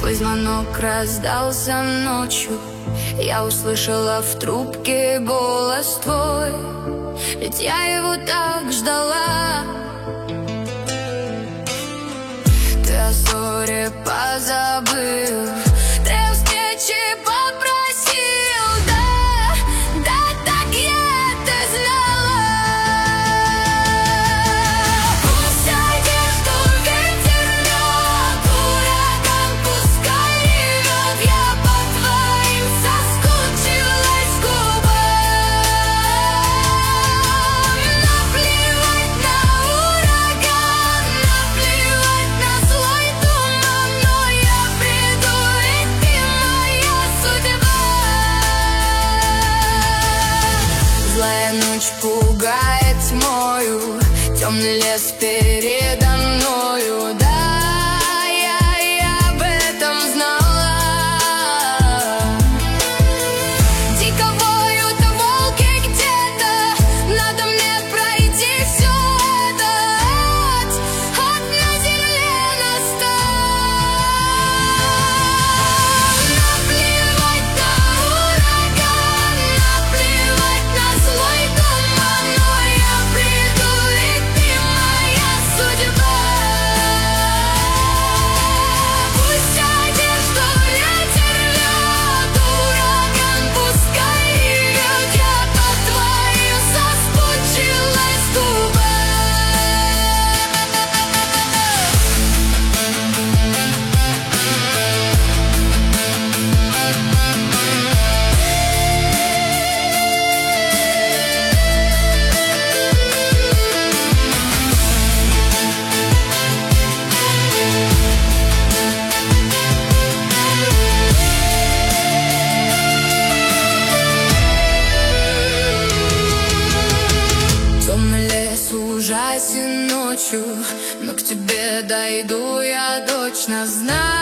Твой звонок раздался ночью, я услышала в трубке голос твой, ведь я его так ждала. Ты о ссоре позабыл, ты о встрече попросил, да, да, так я это знала. Пусть одежду ветер рвет, ураган пускай ревет, я по твоим соскучилась губам. Наплевать на ураган, наплевать на злой туман, но я приду, ведь ты моя судьба. Злая ночь пугает тьмою, темный лес передо мною, да, я об этом знала. Дико воют волки где-то, надо мне пройти все это. Ад на земле настал. Наплевать на ураган, наплевать на злой туман, но я приду, ведь ты моя судьба. Пусть одежду ветер рвет, ураган пускай ревет, я по твоим соскучилась губам. Темный лес ужасен ночью, но к тебе дойду я точно знаю.